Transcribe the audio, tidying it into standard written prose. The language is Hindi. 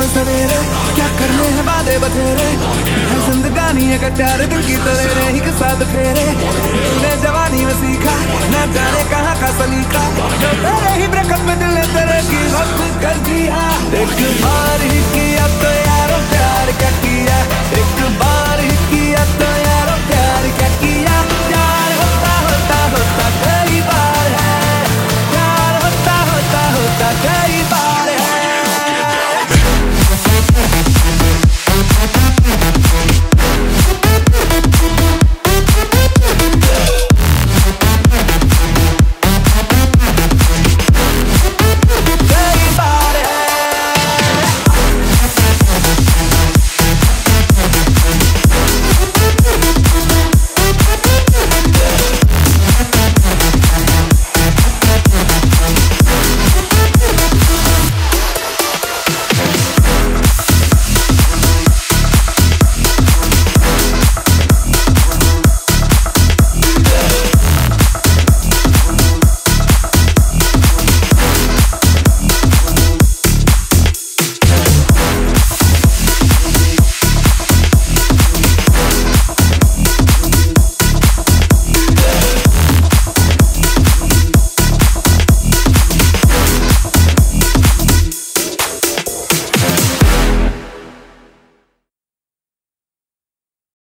सवेरे, क्या करने हैं वादे बतेरे, है जिंदगानी है कट्यार दिल की तलेरे, एक साथ फेरे तूने जवानी में सीखा, ना जाने कहाँ का सलीका, जो तेरे ही ब्रेकअप में दिल ने तेरे की वक्त कर दिया। एक बार